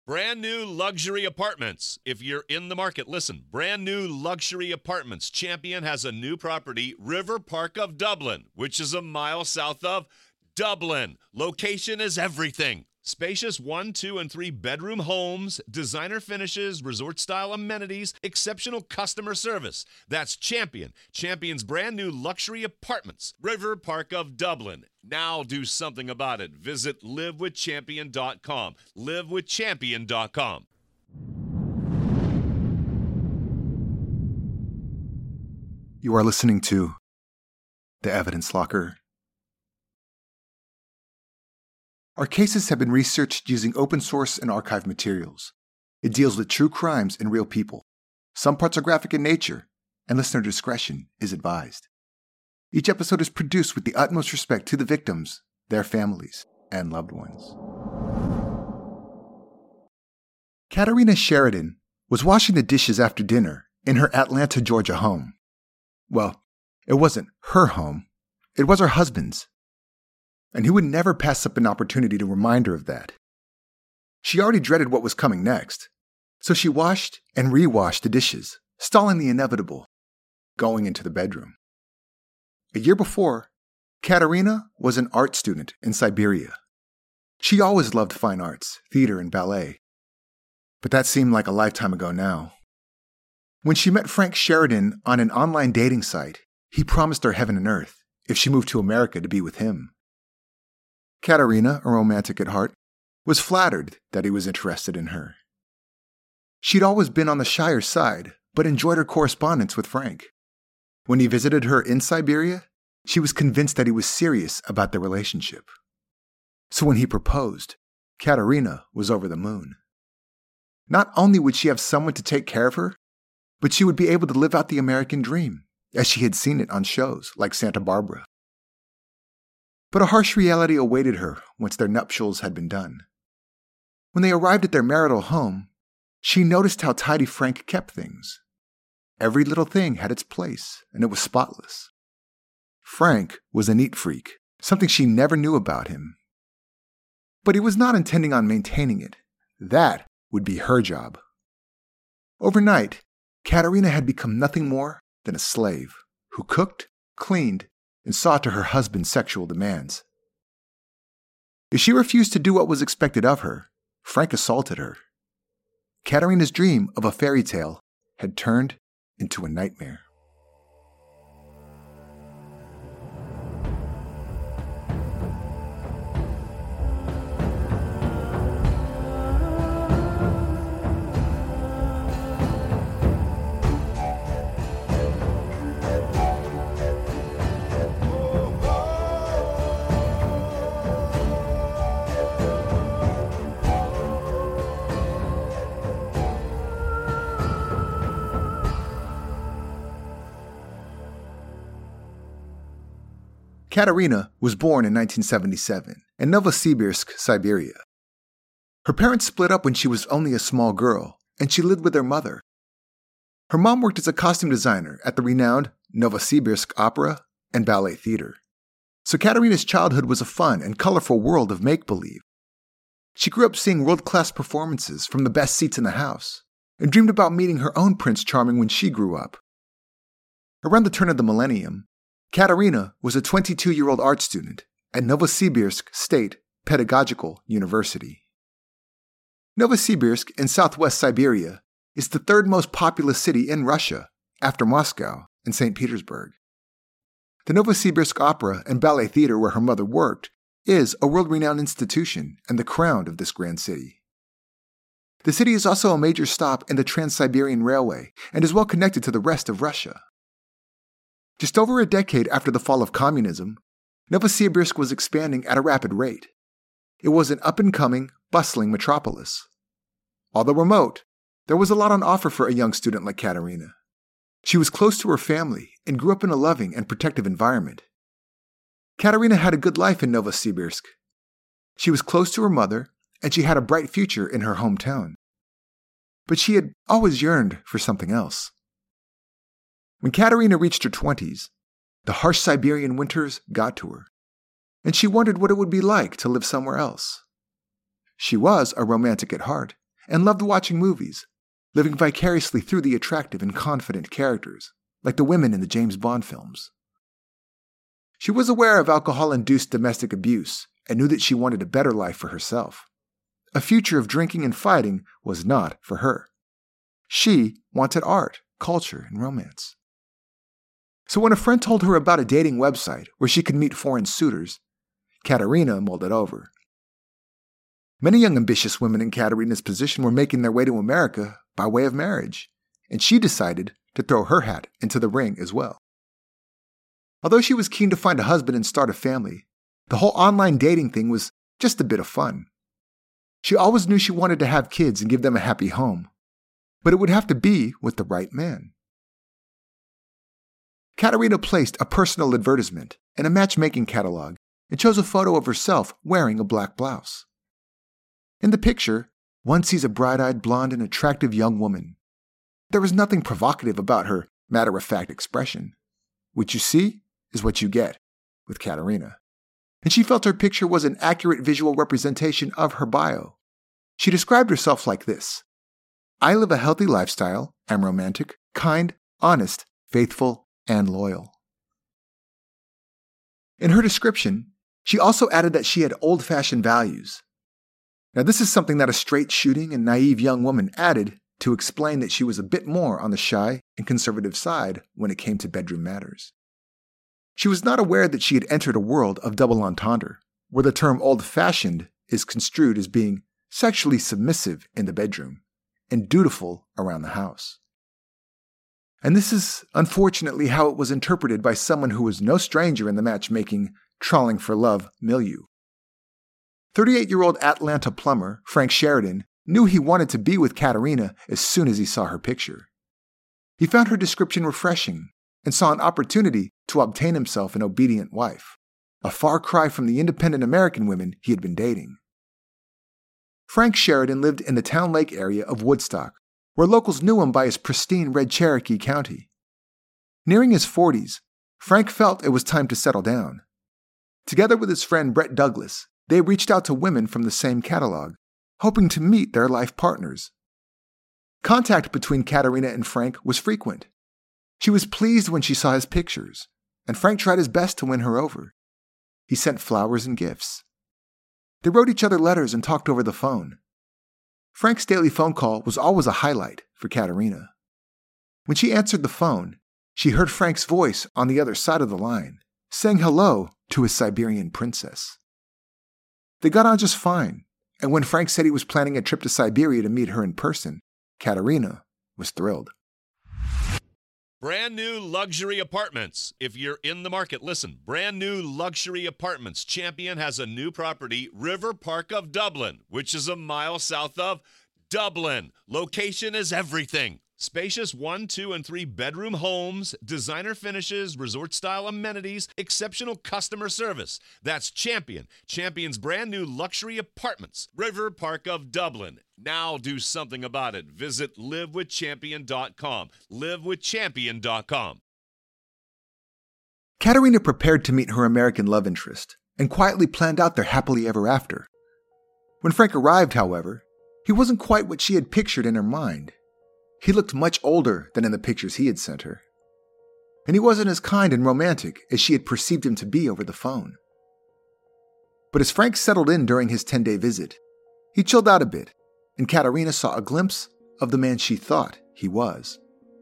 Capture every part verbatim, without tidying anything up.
Brand new luxury apartments. If you're in the market, listen. Brand new luxury apartments. Champion has a new property, River Park of Dublin, which is a mile south of Dublin. Location is everything. Spacious one, two, and three bedroom homes, designer finishes, resort-style amenities, exceptional customer service. That's Champion. Champion's brand new luxury apartments, River Park of Dublin. Now do something about it. Visit live with champion dot com. live with champion dot com. You are listening to The Evidence Locker. Our cases have been researched using open source and archived materials. It deals with true crimes and real people. Some parts are graphic in nature, and listener discretion is advised. Each episode is produced with the utmost respect to the victims, their families, and loved ones. Katarina Sheridan was washing the dishes after dinner in her Atlanta, Georgia home. Well, it wasn't her home. It was her husband's. And he would never pass up an opportunity to remind her of that. She already dreaded what was coming next, so she washed and re-washed the dishes, stalling the inevitable, going into the bedroom. A year before, Katarina was an art student in Siberia. She always loved fine arts, theater, and ballet. But that seemed like a lifetime ago now. When she met Frank Sheridan on an online dating site, he promised her heaven and earth if she moved to America to be with him. Katarina, a romantic at heart, was flattered that he was interested in her. She'd always been on the shyer side, but enjoyed her correspondence with Frank. When he visited her in Siberia, she was convinced that he was serious about their relationship. So when he proposed, Katarina was over the moon. Not only would she have someone to take care of her, but she would be able to live out the American dream, as she had seen it on shows like Santa Barbara. But a harsh reality awaited her once their nuptials had been done. When they arrived at their marital home, she noticed how tidy Frank kept things. Every little thing had its place, and it was spotless. Frank was a neat freak, something she never knew about him. But he was not intending on maintaining it. That would be her job. Overnight, Katarina had become nothing more than a slave who cooked, cleaned, and saw to her husband's sexual demands. If she refused to do what was expected of her, Frank assaulted her. Katarina's dream of a fairy tale had turned into a nightmare. Katarina was born in nineteen seventy-seven in Novosibirsk, Siberia. Her parents split up when she was only a small girl, and she lived with her mother. Her mom worked as a costume designer at the renowned Novosibirsk Opera and Ballet Theater. So Katarina's childhood was a fun and colorful world of make-believe. She grew up seeing world-class performances from the best seats in the house, and dreamed about meeting her own Prince Charming when she grew up. Around the turn of the millennium, Katarina was a twenty-two-year-old art student at Novosibirsk State Pedagogical University. Novosibirsk in southwest Siberia is the third most populous city in Russia after Moscow and Saint Petersburg. The Novosibirsk Opera and Ballet Theater where her mother worked is a world-renowned institution and the crown of this grand city. The city is also a major stop in the Trans-Siberian Railway and is well connected to the rest of Russia. Just over a decade after the fall of communism, Novosibirsk was expanding at a rapid rate. It was an up-and-coming, bustling metropolis. Although remote, there was a lot on offer for a young student like Katarina. She was close to her family and grew up in a loving and protective environment. Katarina had a good life in Novosibirsk. She was close to her mother, and she had a bright future in her hometown. But she had always yearned for something else. When Katarina reached her twenties, the harsh Siberian winters got to her, and she wondered what it would be like to live somewhere else. She was a romantic at heart, and loved watching movies, living vicariously through the attractive and confident characters, like the women in the James Bond films. She was aware of alcohol-induced domestic abuse and knew that she wanted a better life for herself. A future of drinking and fighting was not for her. She wanted art, culture, and romance. So when a friend told her about a dating website where she could meet foreign suitors, Katerina mulled it over. Many young ambitious women in Katerina's position were making their way to America by way of marriage, and she decided to throw her hat into the ring as well. Although she was keen to find a husband and start a family, the whole online dating thing was just a bit of fun. She always knew she wanted to have kids and give them a happy home, but it would have to be with the right man. Katerina placed a personal advertisement in a matchmaking catalog and chose a photo of herself wearing a black blouse. In the picture, one sees a bright-eyed, blonde, and attractive young woman. There was nothing provocative about her matter-of-fact expression. What you see is what you get with Katerina. And she felt her picture was an accurate visual representation of her bio. She described herself like this: I live a healthy lifestyle, am romantic, kind, honest, faithful, and loyal. In her description, she also added that she had old-fashioned values. Now, this is something that a straight-shooting and naive young woman added to explain that she was a bit more on the shy and conservative side when it came to bedroom matters. She was not aware that she had entered a world of double entendre, where the term old-fashioned is construed as being sexually submissive in the bedroom and dutiful around the house. And this is unfortunately how it was interpreted by someone who was no stranger in the matchmaking, trawling for love milieu. thirty-eight-year-old Atlanta plumber Frank Sheridan knew he wanted to be with Katerina as soon as he saw her picture. He found her description refreshing and saw an opportunity to obtain himself an obedient wife, a far cry from the independent American women he had been dating. Frank Sheridan lived in the Town Lake area of Woodstock, where locals knew him by his pristine red Cherokee County. Nearing his forties, Frank felt it was time to settle down. Together with his friend Brett Douglas, they reached out to women from the same catalog, hoping to meet their life partners. Contact between Katerina and Frank was frequent. She was pleased when she saw his pictures, and Frank tried his best to win her over. He sent flowers and gifts. They wrote each other letters and talked over the phone. Frank's daily phone call was always a highlight for Katerina. When she answered the phone, she heard Frank's voice on the other side of the line, saying hello to his Siberian princess. They got on just fine, and when Frank said he was planning a trip to Siberia to meet her in person, Katerina was thrilled. Brand new luxury apartments. If you're in the market, listen. Brand new luxury apartments. Champion has a new property, River Park of Dublin, which is a mile south of Dublin. Location is everything. Spacious one, two, and three bedroom homes, designer finishes, resort-style amenities, exceptional customer service. That's Champion. Champion's brand new luxury apartments, River Park of Dublin. Now do something about it. Visit live with champion dot com. live with champion dot com. Katerina prepared to meet her American love interest and quietly planned out their happily ever after. When Frank arrived, however, he wasn't quite what she had pictured in her mind. He looked much older than in the pictures he had sent her. And he wasn't as kind and romantic as she had perceived him to be over the phone. But as Frank settled in during his ten-day visit, he chilled out a bit, and Katerina saw a glimpse of the man she thought he was.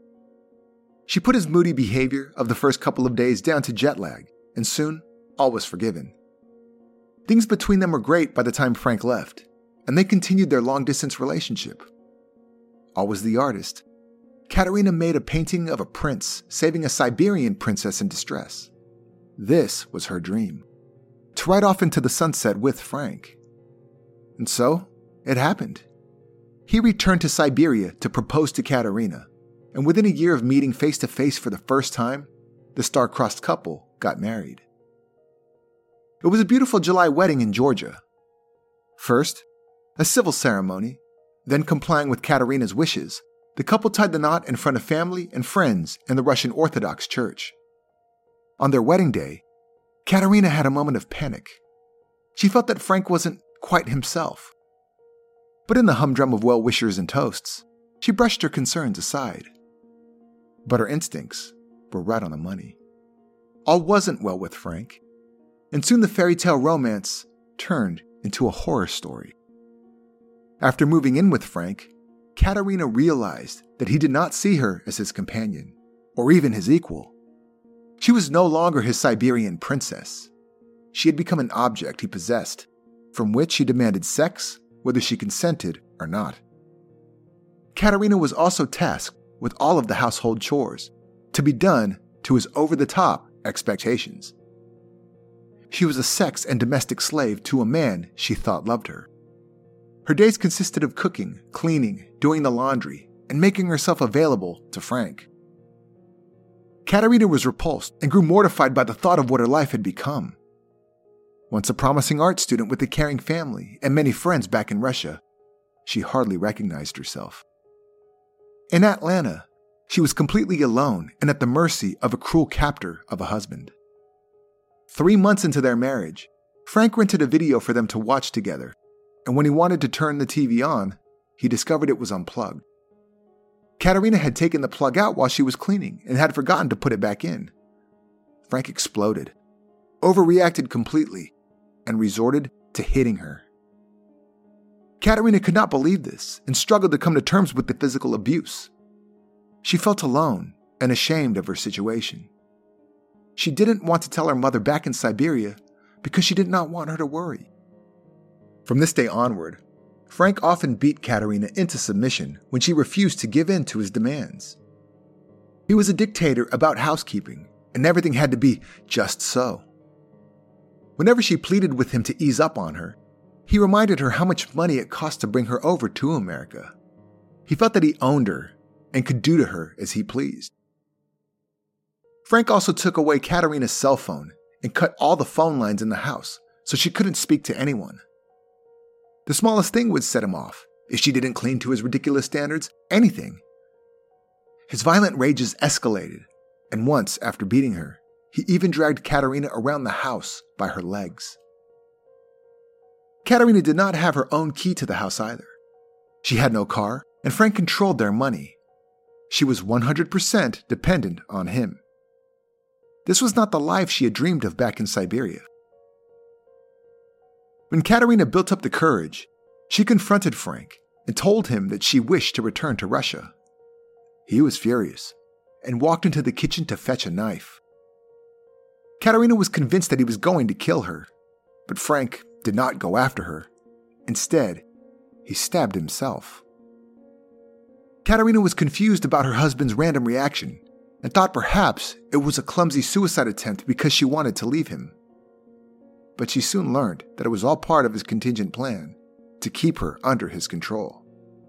She put his moody behavior of the first couple of days down to jet lag, and soon all was forgiven. Things between them were great by the time Frank left, and they continued their long-distance relationship. Always the artist, Katerina made a painting of a prince saving a Siberian princess in distress. This was her dream, to ride off into the sunset with Frank. And so, it happened. He returned to Siberia to propose to Katerina, and within a year of meeting face-to-face for the first time, the star-crossed couple got married. It was a beautiful July wedding in Georgia. First, a civil ceremony. Then, complying with Katerina's wishes, the couple tied the knot in front of family and friends in the Russian Orthodox Church. On their wedding day, Katerina had a moment of panic. She felt that Frank wasn't quite himself. But in the humdrum of well-wishers and toasts, she brushed her concerns aside. But her instincts were right on the money. All wasn't well with Frank, and soon the fairy tale romance turned into a horror story. After moving in with Frank, Katerina realized that he did not see her as his companion, or even his equal. She was no longer his Siberian princess. She had become an object he possessed, from which he demanded sex, whether she consented or not. Katerina was also tasked with all of the household chores, to be done to his over-the-top expectations. She was a sex and domestic slave to a man she thought loved her. Her days consisted of cooking, cleaning, doing the laundry, and making herself available to Frank. Katerina was repulsed and grew mortified by the thought of what her life had become. Once a promising art student with a caring family and many friends back in Russia, she hardly recognized herself. In Atlanta, she was completely alone and at the mercy of a cruel captor of a husband. Three months into their marriage, Frank rented a video for them to watch together, and when he wanted to turn the T V on, he discovered it was unplugged. Katerina had taken the plug out while she was cleaning and had forgotten to put it back in. Frank exploded, overreacted completely, and resorted to hitting her. Katerina could not believe this and struggled to come to terms with the physical abuse. She felt alone and ashamed of her situation. She didn't want to tell her mother back in Siberia because she did not want her to worry. From this day onward, Frank often beat Katerina into submission when she refused to give in to his demands. He was a dictator about housekeeping, and everything had to be just so. Whenever she pleaded with him to ease up on her, he reminded her how much money it cost to bring her over to America. He felt that he owned her and could do to her as he pleased. Frank also took away Katerina's cell phone and cut all the phone lines in the house so she couldn't speak to anyone. The smallest thing would set him off. If she didn't clean to his ridiculous standards, anything. His violent rages escalated, and once, after beating her, he even dragged Katerina around the house by her legs. Katerina did not have her own key to the house either. She had no car, and Frank controlled their money. She was one hundred percent dependent on him. This was not the life she had dreamed of back in Siberia. When Katerina built up the courage, she confronted Frank and told him that she wished to return to Russia. He was furious and walked into the kitchen to fetch a knife. Katerina was convinced that he was going to kill her, but Frank did not go after her. Instead, he stabbed himself. Katerina was confused about her husband's random reaction and thought perhaps it was a clumsy suicide attempt because she wanted to leave him. But she soon learned that it was all part of his contingent plan to keep her under his control.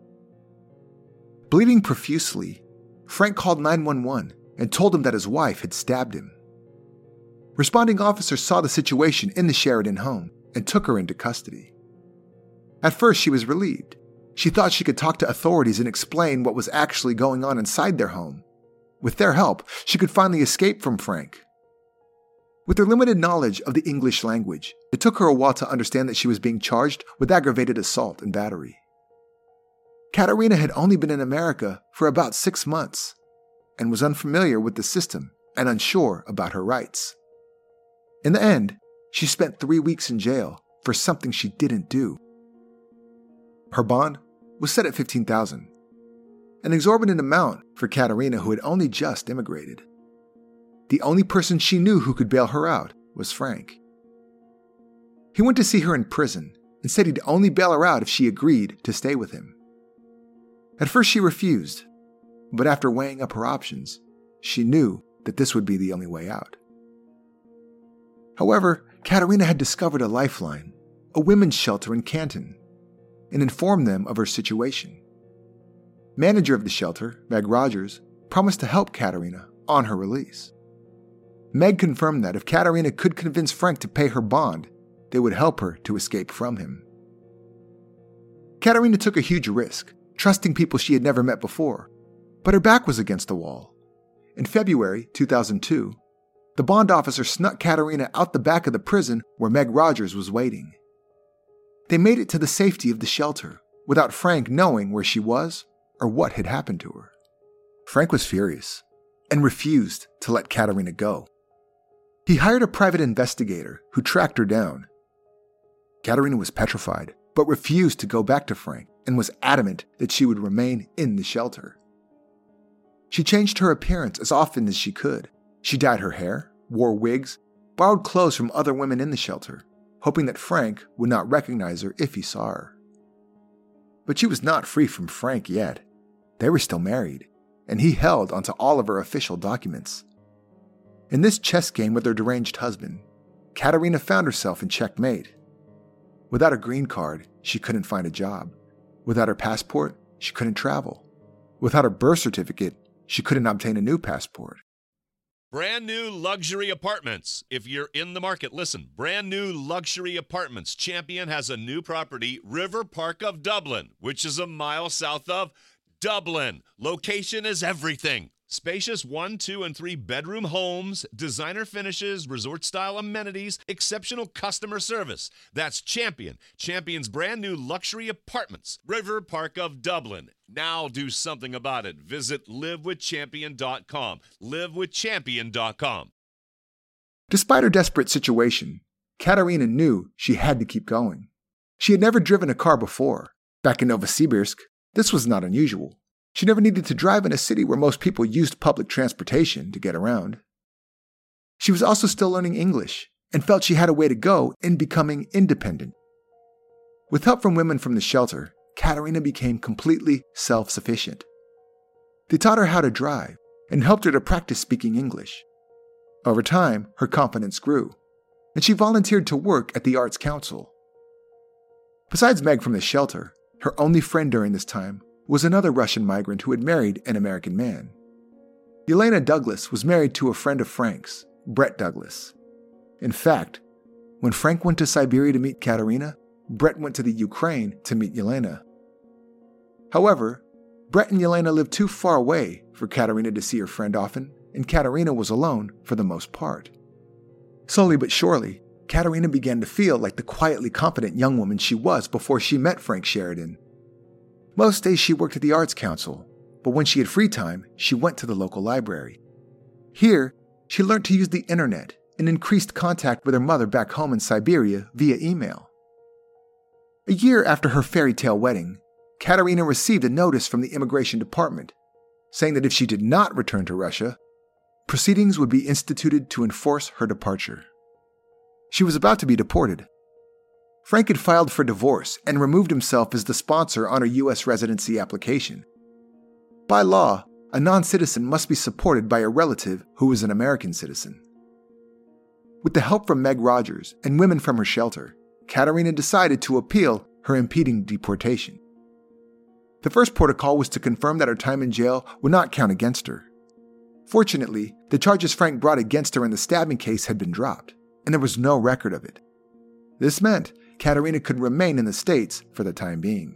Bleeding profusely, Frank called nine one one and told him that his wife had stabbed him. Responding officers saw the situation in the Sheridan home and took her into custody. At first, she was relieved. She thought she could talk to authorities and explain what was actually going on inside their home. With their help, she could finally escape from Frank. With her limited knowledge of the English language, it took her a while to understand that she was being charged with aggravated assault and battery. Katerina had only been in America for about six months and was unfamiliar with the system and unsure about her rights. In the end, she spent three weeks in jail for something she didn't do. Her bond was set at fifteen thousand dollars, an exorbitant amount for Katerina, who had only just immigrated. The only person she knew who could bail her out was Frank. He went to see her in prison and said he'd only bail her out if she agreed to stay with him. At first she refused, but after weighing up her options, she knew that this would be the only way out. However, Katerina had discovered a lifeline, a women's shelter in Canton, and informed them of her situation. Manager of the shelter, Meg Rogers, promised to help Katerina on her release. Meg confirmed that if Katerina could convince Frank to pay her bond, they would help her to escape from him. Katerina took a huge risk, trusting people she had never met before, but her back was against the wall. In February two thousand two, the bond officer snuck Katerina out the back of the prison where Meg Rogers was waiting. They made it to the safety of the shelter, without Frank knowing where she was or what had happened to her. Frank was furious and refused to let Katerina go. He hired a private investigator who tracked her down. Katerina was petrified, but refused to go back to Frank and was adamant that she would remain in the shelter. She changed her appearance as often as she could. She dyed her hair, wore wigs, borrowed clothes from other women in the shelter, hoping that Frank would not recognize her if he saw her. But she was not free from Frank yet. They were still married, and he held onto all of her official documents. In this chess game with her deranged husband, Katerina found herself in checkmate. Without a green card, she couldn't find a job. Without her passport, she couldn't travel. Without her birth certificate, she couldn't obtain a new passport. Brand new luxury apartments. If you're in the market, listen. Brand new luxury apartments. Champion has a new property, River Park of Dublin, which is a mile south of Dublin. Location is everything. Spacious one, two, and three bedroom homes, designer finishes, resort-style amenities, exceptional customer service. That's Champion. Champion's brand new luxury apartments, River Park of Dublin. Now do something about it. Visit live with champion dot com. live with champion dot com. Despite her desperate situation, Katerina knew she had to keep going. She had never driven a car before. Back in Novosibirsk, this was not unusual. She never needed to drive in a city where most people used public transportation to get around. She was also still learning English and felt she had a way to go in becoming independent. With help from women from the shelter, Katerina became completely self-sufficient. They taught her how to drive and helped her to practice speaking English. Over time, her confidence grew, and she volunteered to work at the Arts Council. Besides Meg from the shelter, her only friend during this time was another Russian migrant who had married an American man. Yelena Douglas was married to a friend of Frank's, Brett Douglas. In fact, when Frank went to Siberia to meet Katerina, Brett went to the Ukraine to meet Yelena. However, Brett and Yelena lived too far away for Katerina to see her friend often, and Katerina was alone for the most part. Slowly but surely, Katerina began to feel like the quietly confident young woman she was before she met Frank Sheridan. Most days she worked at the Arts Council, but when she had free time, she went to the local library. Here, she learned to use the internet and increased contact with her mother back home in Siberia via email. A year after her fairy tale wedding, Katerina received a notice from the immigration department saying that if she did not return to Russia, proceedings would be instituted to enforce her departure. She was about to be deported. Frank had filed for divorce and removed himself as the sponsor on her U S residency application. By law, a non-citizen must be supported by a relative who is an American citizen. With the help from Meg Rogers and women from her shelter, Katerina decided to appeal her impeding deportation. The first protocol was to confirm that her time in jail would not count against her. Fortunately, the charges Frank brought against her in the stabbing case had been dropped, and there was no record of it. This meant Katerina could remain in the States for the time being.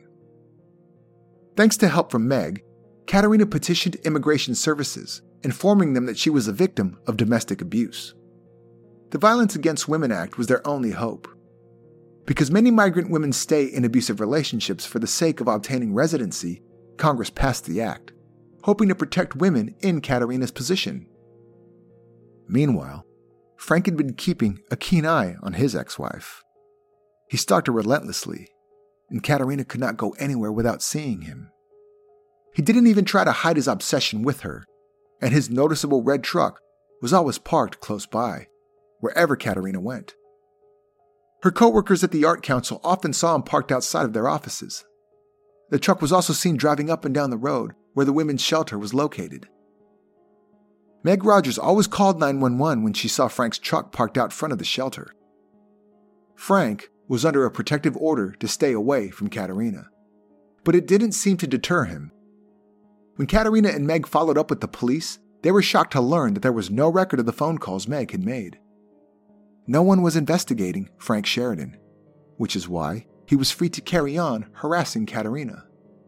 Thanks to help from Meg, Katerina petitioned Immigration Services, informing them that she was a victim of domestic abuse. The Violence Against Women Act was their only hope. Because many migrant women stay in abusive relationships for the sake of obtaining residency, Congress passed the act, hoping to protect women in Katerina's position. Meanwhile, Frank had been keeping a keen eye on his ex-wife. He stalked her relentlessly, and Katerina could not go anywhere without seeing him. He didn't even try to hide his obsession with her, and his noticeable red truck was always parked close by, wherever Katerina went. Her co-workers at the Art Council often saw him parked outside of their offices. The truck was also seen driving up and down the road where the women's shelter was located. Meg Rogers always called nine one one when she saw Frank's truck parked out front of the shelter. Frank was under a protective order to stay away from Katerina, but it didn't seem to deter him. When Katerina and Meg followed up with the police, they were shocked to learn that there was no record of the phone calls Meg had made. No one was investigating Frank Sheridan, which is why he was free to carry on harassing Katerina.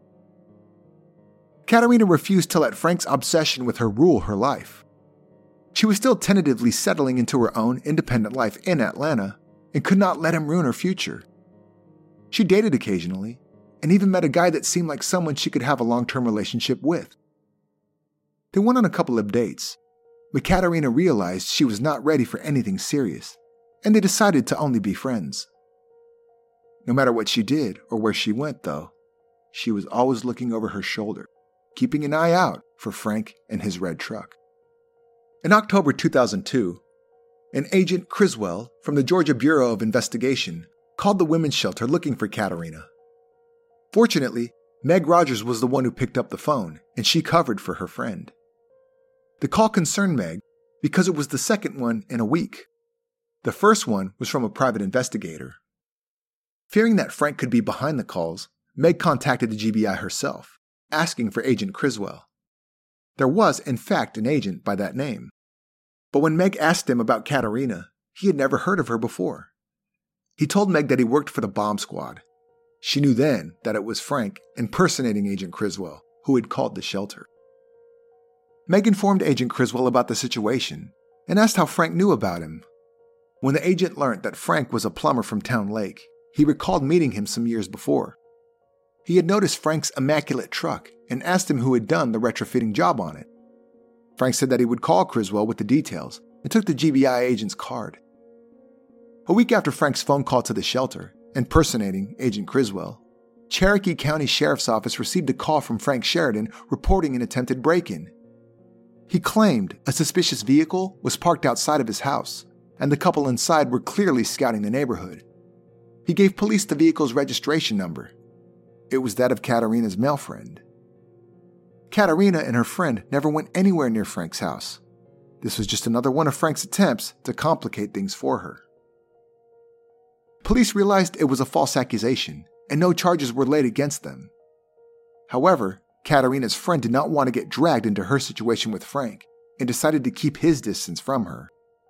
Katerina refused to let Frank's obsession with her rule her life. She was still tentatively settling into her own independent life in Atlanta and could not let him ruin her future. She dated occasionally and even met a guy that seemed like someone she could have a long-term relationship with. They went on a couple of dates, but Katerina realized she was not ready for anything serious, and they decided to only be friends. No matter what she did or where she went, though, she was always looking over her shoulder, keeping an eye out for Frank and his red truck. In October two thousand two, an agent Criswell from the Georgia Bureau of Investigation called the women's shelter looking for Katerina. Fortunately, Meg Rogers was the one who picked up the phone, and she covered for her friend. The call concerned Meg because it was the second one in a week. The first one was from a private investigator. Fearing that Frank could be behind the calls, Meg contacted the G B I herself, asking for Agent Criswell. There was, in fact, an agent by that name. But when Meg asked him about Katerina, he had never heard of her before. He told Meg that he worked for the bomb squad. She knew then that it was Frank impersonating Agent Criswell, who had called the shelter. Meg informed Agent Criswell about the situation and asked how Frank knew about him. When the agent learned that Frank was a plumber from Town Lake, he recalled meeting him some years before. He had noticed Frank's immaculate truck and asked him who had done the retrofitting job on it. Frank said that he would call Criswell with the details and took the G B I agent's card. A week after Frank's phone call to the shelter, impersonating Agent Criswell, Cherokee County Sheriff's Office received a call from Frank Sheridan reporting an attempted break-in. He claimed a suspicious vehicle was parked outside of his house, and the couple inside were clearly scouting the neighborhood. He gave police the vehicle's registration number. It was that of Katerina's male friend. Katerina and her friend never went anywhere near Frank's house. This was just another one of Frank's attempts to complicate things for her. Police realized it was a false accusation, and no charges were laid against them. However, Katerina's friend did not want to get dragged into her situation with Frank and decided to keep his distance from her.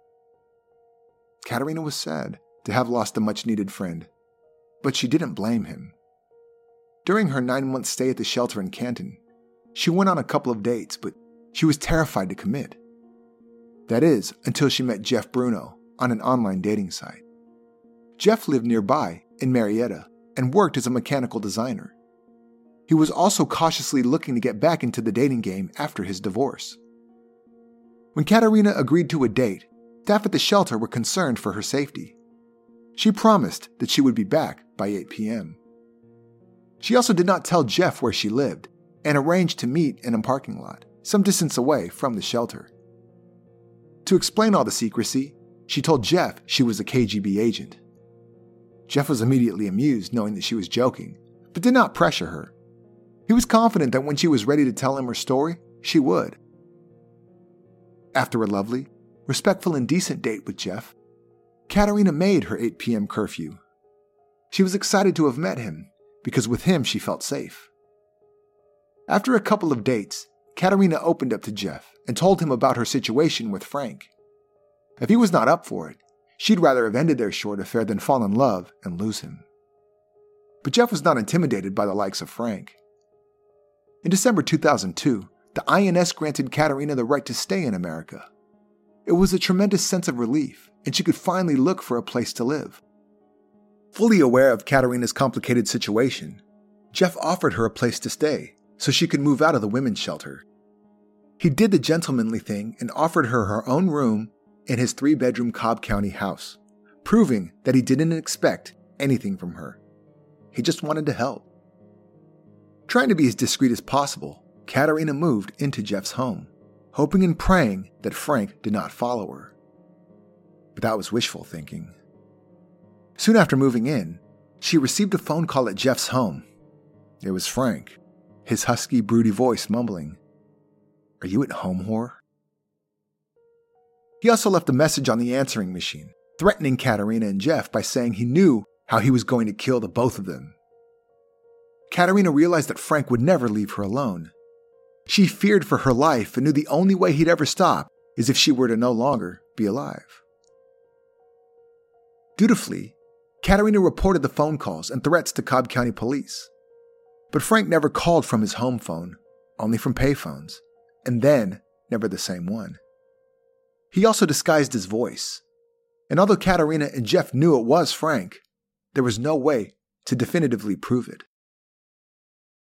Katerina was sad to have lost a much-needed friend, but she didn't blame him. During her nine-month stay at the shelter in Canton, she went on a couple of dates, but she was terrified to commit. That is, until she met Jeff Bruno on an online dating site. Jeff lived nearby in Marietta and worked as a mechanical designer. He was also cautiously looking to get back into the dating game after his divorce. When Katerina agreed to a date, staff at the shelter were concerned for her safety. She promised that she would be back by eight p.m. She also did not tell Jeff where she lived and arranged to meet in a parking lot, some distance away from the shelter. To explain all the secrecy, she told Jeff she was a K G B agent. Jeff was immediately amused knowing that she was joking, but did not pressure her. He was confident that when she was ready to tell him her story, she would. After a lovely, respectful and decent date with Jeff, Katerina made her eight p.m. curfew. She was excited to have met him, because with him she felt safe. After a couple of dates, Katerina opened up to Jeff and told him about her situation with Frank. If he was not up for it, she'd rather have ended their short affair than fall in love and lose him. But Jeff was not intimidated by the likes of Frank. In December two thousand two, the I N S granted Katerina the right to stay in America. It was a tremendous sense of relief, and she could finally look for a place to live. Fully aware of Katerina's complicated situation, Jeff offered her a place to stay so she could move out of the women's shelter. He did the gentlemanly thing and offered her her own room in his three-bedroom Cobb County house, proving that he didn't expect anything from her. He just wanted to help. Trying to be as discreet as possible, Katerina moved into Jeff's home, hoping and praying that Frank did not follow her. But that was wishful thinking. Soon after moving in, she received a phone call at Jeff's home. It was Frank, his husky, broody voice mumbling, "Are you at home, whore?" He also left a message on the answering machine, threatening Katerina and Jeff by saying he knew how he was going to kill the both of them. Katerina realized that Frank would never leave her alone. She feared for her life and knew the only way he'd ever stop is if she were to no longer be alive. Dutifully, Katerina reported the phone calls and threats to Cobb County Police. But Frank never called from his home phone, only from payphones, and then never the same one. He also disguised his voice, and although Katerina and Jeff knew it was Frank, there was no way to definitively prove it.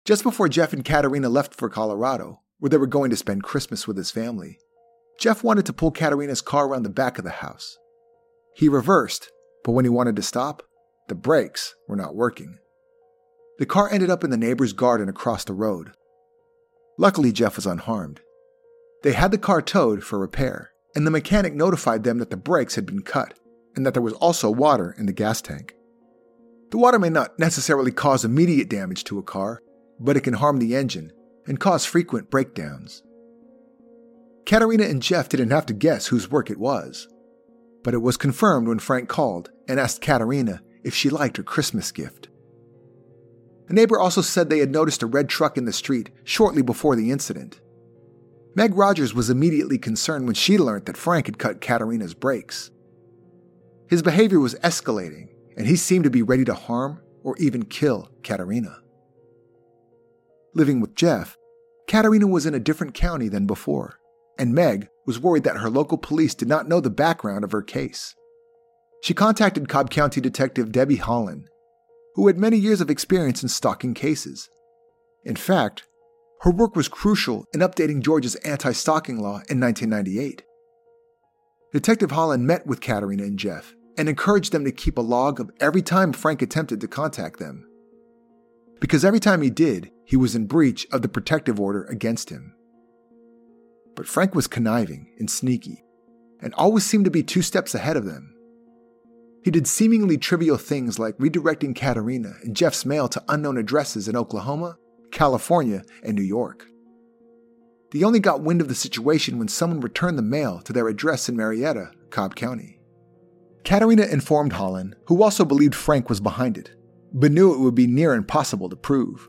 Just before Jeff and Katerina left for Colorado, where they were going to spend Christmas with his family, Jeff wanted to pull Katerina's car around the back of the house. He reversed, but when he wanted to stop, the brakes were not working. The car ended up in the neighbor's garden across the road. Luckily, Jeff was unharmed. They had the car towed for repair, and the mechanic notified them that the brakes had been cut and that there was also water in the gas tank. The water may not necessarily cause immediate damage to a car, but it can harm the engine and cause frequent breakdowns. Katerina and Jeff didn't have to guess whose work it was, but it was confirmed when Frank called and asked Katerina if she liked her Christmas gift. A neighbor also said they had noticed a red truck in the street shortly before the incident. Meg Rogers was immediately concerned when she learned that Frank had cut Katerina's brakes. His behavior was escalating, and he seemed to be ready to harm or even kill Katerina. Living with Jeff, Katerina was in a different county than before, and Meg was worried that her local police did not know the background of her case. She contacted Cobb County Detective Debbie Holland, who had many years of experience in stalking cases. In fact, her work was crucial in updating Georgia's anti-stalking law in nineteen ninety-eight. Detective Holland met with Katerina and Jeff and encouraged them to keep a log of every time Frank attempted to contact them. Because every time he did, he was in breach of the protective order against him. But Frank was conniving and sneaky, and always seemed to be two steps ahead of them. He did seemingly trivial things like redirecting Katerina and Jeff's mail to unknown addresses in Oklahoma, California, and New York. They only got wind of the situation when someone returned the mail to their address in Marietta, Cobb County. Katerina informed Holland, who also believed Frank was behind it, but knew it would be near impossible to prove.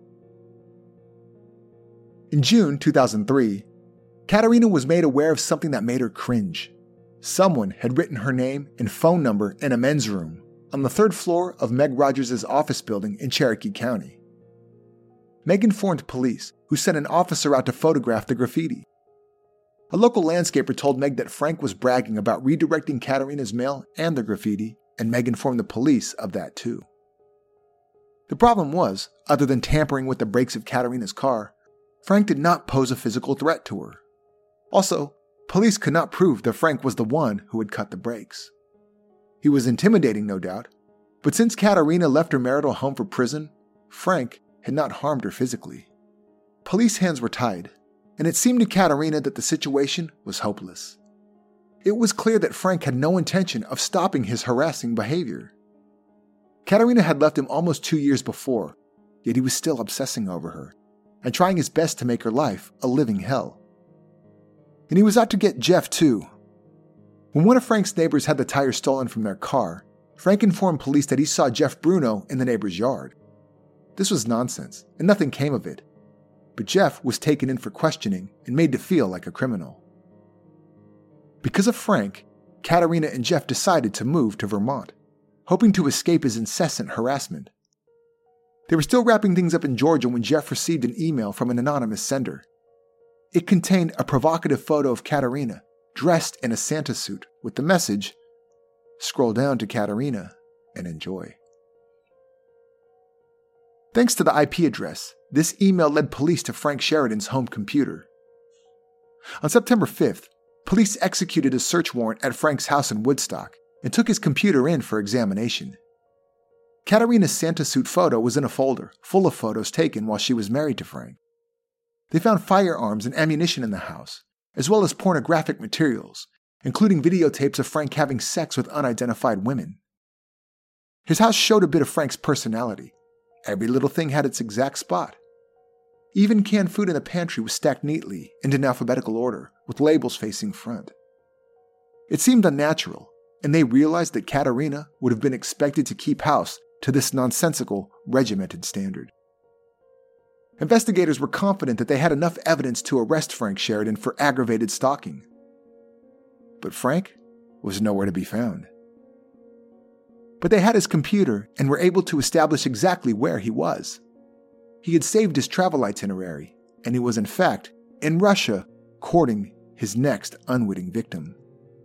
In June two thousand three, Katerina was made aware of something that made her cringe. Someone had written her name and phone number in a men's room on the third floor of Meg Rogers' office building in Cherokee County. Meg informed police, who sent an officer out to photograph the graffiti. A local landscaper told Meg that Frank was bragging about redirecting Katerina's mail and the graffiti, and Meg informed the police of that too. The problem was, other than tampering with the brakes of Katerina's car, Frank did not pose a physical threat to her. Also, police could not prove that Frank was the one who had cut the brakes. He was intimidating, no doubt, but since Katerina left her marital home for prison, Frank had not harmed her physically. Police hands were tied, and it seemed to Katerina that the situation was hopeless. It was clear that Frank had no intention of stopping his harassing behavior. Katerina had left him almost two years before, yet he was still obsessing over her and trying his best to make her life a living hell. And he was out to get Jeff too. When one of Frank's neighbors had the tires stolen from their car, Frank informed police that he saw Jeff Bruno in the neighbor's yard. This was nonsense, and nothing came of it. But Jeff was taken in for questioning and made to feel like a criminal. Because of Frank, Katerina and Jeff decided to move to Vermont, hoping to escape his incessant harassment. They were still wrapping things up in Georgia when Jeff received an email from an anonymous sender. It contained a provocative photo of Katerina, dressed in a Santa suit, with the message, "Scroll down to Katerina and enjoy." Thanks to the I P address, this email led police to Frank Sheridan's home computer. On September fifth, police executed a search warrant at Frank's house in Woodstock and took his computer in for examination. Katerina's Santa suit photo was in a folder full of photos taken while she was married to Frank. They found firearms and ammunition in the house, as well as pornographic materials, including videotapes of Frank having sex with unidentified women. His house showed a bit of Frank's personality. Every little thing had its exact spot. Even canned food in the pantry was stacked neatly and in alphabetical order, with labels facing front. It seemed unnatural, and they realized that Katerina would have been expected to keep house to this nonsensical, regimented standard. Investigators were confident that they had enough evidence to arrest Frank Sheridan for aggravated stalking. But Frank was nowhere to be found. But they had his computer and were able to establish exactly where he was. He had saved his travel itinerary, and he was in fact in Russia courting his next unwitting victim.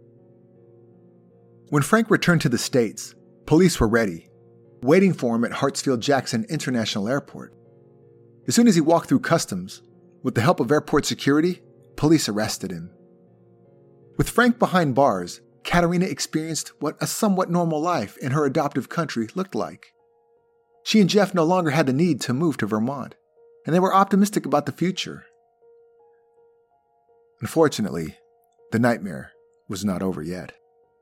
When Frank returned to the States, police were ready, waiting for him at Hartsfield-Jackson International Airport. As soon as he walked through customs, with the help of airport security, police arrested him. With Frank behind bars, Katerina experienced what a somewhat normal life in her adoptive country looked like. She and Jeff no longer had the need to move to Vermont, and they were optimistic about the future. Unfortunately, the nightmare was not over yet.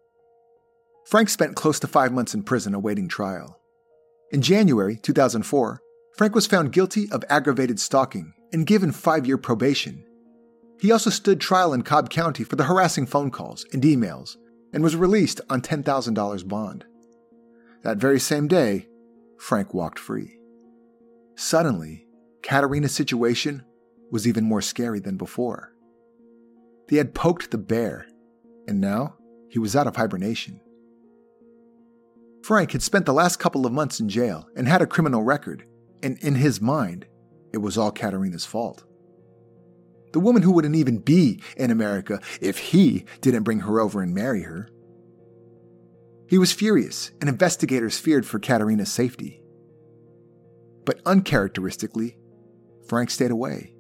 Frank spent close to five months in prison awaiting trial. In January two thousand four, Frank was found guilty of aggravated stalking and given five-year probation. He also stood trial in Cobb County for the harassing phone calls and emails and was released on ten thousand dollars bond. That very same day, Frank walked free. Suddenly, Katerina's situation was even more scary than before. They had poked the bear, and now he was out of hibernation. Frank had spent the last couple of months in jail and had a criminal record, and in his mind, it was all Katerina's fault. The woman who wouldn't even be in America if he didn't bring her over and marry her. He was furious, and investigators feared for Katerina's safety. But uncharacteristically, Frank stayed away.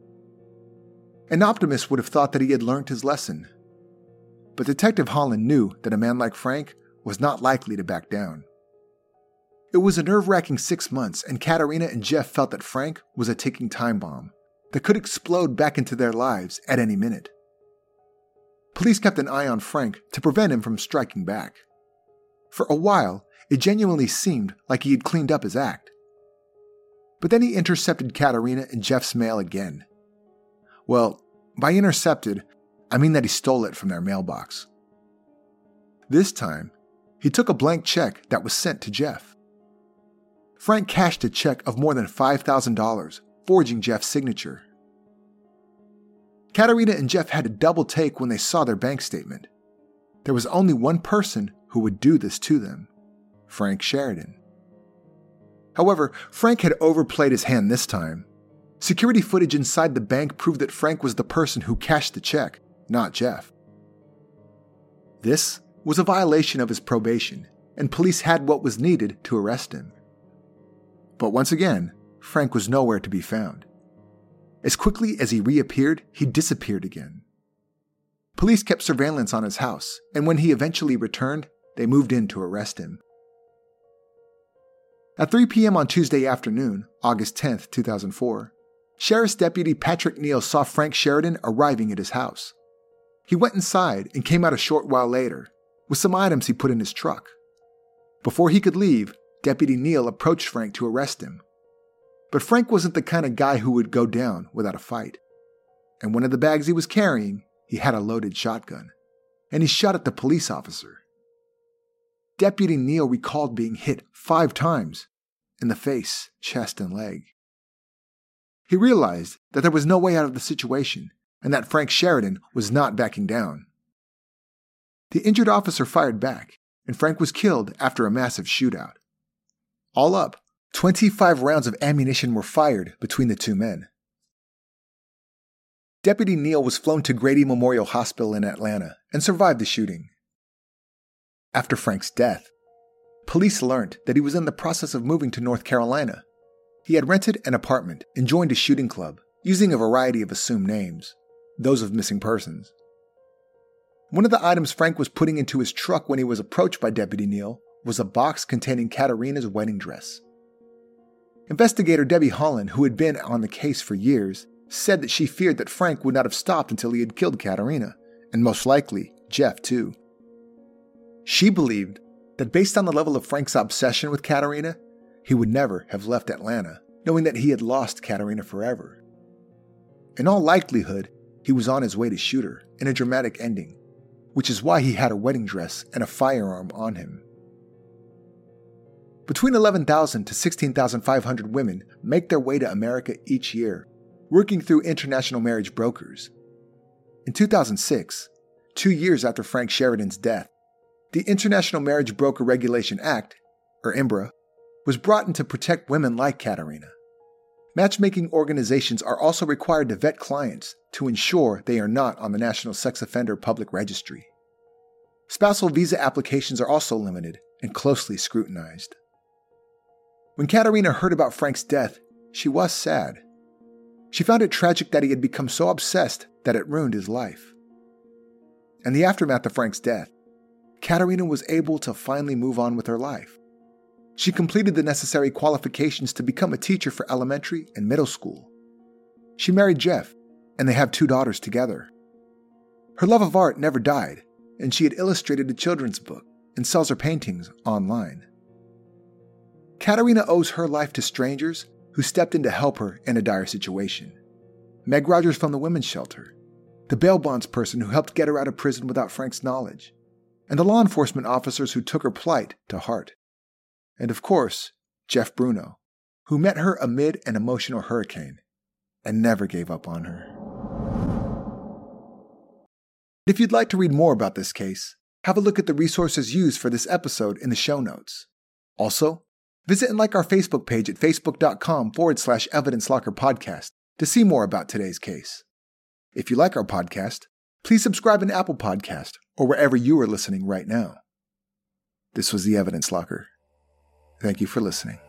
An optimist would have thought that he had learned his lesson. But Detective Holland knew that a man like Frank was not likely to back down. It was a nerve-wracking six months, and Katerina and Jeff felt that Frank was a ticking time bomb that could explode back into their lives at any minute. Police kept an eye on Frank to prevent him from striking back. For a while, it genuinely seemed like he had cleaned up his act. But then he intercepted Katerina and Jeff's mail again. Well, by intercepted, I mean that he stole it from their mailbox. This time, he took a blank check that was sent to Jeff. Frank cashed a check of more than five thousand dollars, forging Jeff's signature. Katerina and Jeff had a double take when they saw their bank statement. There was only one person who would do this to them, Frank Sheridan. However, Frank had overplayed his hand this time. Security footage inside the bank proved that Frank was the person who cashed the check, not Jeff. This was a violation of his probation, and police had what was needed to arrest him. But once again, Frank was nowhere to be found. As quickly as he reappeared, he disappeared again. Police kept surveillance on his house, and when he eventually returned, they moved in to arrest him. At three p.m. on Tuesday afternoon, August tenth, two thousand four, Sheriff's Deputy Patrick Neal saw Frank Sheridan arriving at his house. He went inside and came out a short while later, with some items he put in his truck. Before he could leave, Deputy Neal approached Frank to arrest him. But Frank wasn't the kind of guy who would go down without a fight. And one of the bags he was carrying, he had a loaded shotgun, and he shot at the police officer. Deputy Neal recalled being hit five times, in the face, chest, and leg. He realized that there was no way out of the situation, and that Frank Sheridan was not backing down. The injured officer fired back, and Frank was killed after a massive shootout. All up, twenty-five rounds of ammunition were fired between the two men. Deputy Neal was flown to Grady Memorial Hospital in Atlanta and survived the shooting. After Frank's death, police learned that he was in the process of moving to North Carolina. He had rented an apartment and joined a shooting club, using a variety of assumed names, those of missing persons. One of the items Frank was putting into his truck when he was approached by Deputy Neal was a box containing Katerina's wedding dress. Investigator Debbie Holland, who had been on the case for years, said that she feared that Frank would not have stopped until he had killed Katerina, and most likely, Jeff too. She believed that based on the level of Frank's obsession with Katerina, he would never have left Atlanta, knowing that he had lost Katerina forever. In all likelihood, he was on his way to shoot her in a dramatic ending, which is why he had a wedding dress and a firearm on him. Between eleven thousand to sixteen thousand five hundred women make their way to America each year, working through international marriage brokers. In two thousand six, two years after Frank Sheridan's death, the International Marriage Broker Regulation Act, or I M B R A, was brought in to protect women like Katerina. Matchmaking organizations are also required to vet clients to ensure they are not on the National Sex Offender Public Registry. Spousal visa applications are also limited and closely scrutinized. When Katerina heard about Frank's death, she was sad, She found it tragic that he had become so obsessed that it ruined his life. In the aftermath of Frank's death, Katerina was able to finally move on with her life. She completed the necessary qualifications to become a teacher for elementary and middle school. She married Jeff, and they have two daughters together. Her love of art never died, and she had illustrated a children's book and sells her paintings online. Katerina owes her life to strangers who stepped in to help her in a dire situation. Meg Rogers from the women's shelter, the bail bonds person who helped get her out of prison without Frank's knowledge, and the law enforcement officers who took her plight to heart. And of course, Jeff Bruno, who met her amid an emotional hurricane and never gave up on her. If you'd like to read more about this case, have a look at the resources used for this episode in the show notes. Also, visit and like our Facebook page at facebook.com forward slash Evidence Locker Podcast to see more about today's case. If you like our podcast, please subscribe in Apple Podcast or wherever you are listening right now. This was the Evidence Locker. Thank you for listening.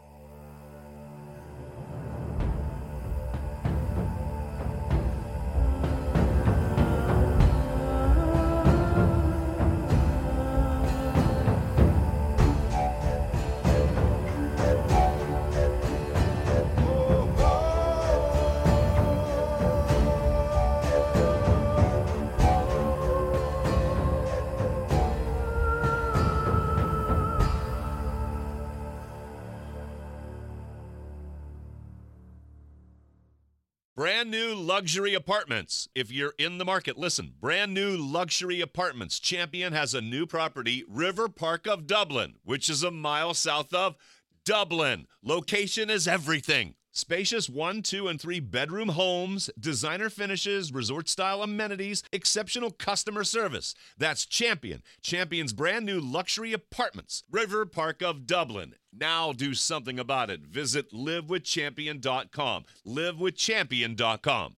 Brand new luxury apartments. If you're in the market, listen. Brand new luxury apartments. Champion has a new property, River Park of Dublin, which is a mile south of Dublin. Location is everything. Spacious one, two, and three bedroom homes, designer finishes, resort-style amenities, exceptional customer service. That's Champion. Champion's brand new luxury apartments, River Park of Dublin. Now do something about it. Visit live with champion dot com. live with champion dot com.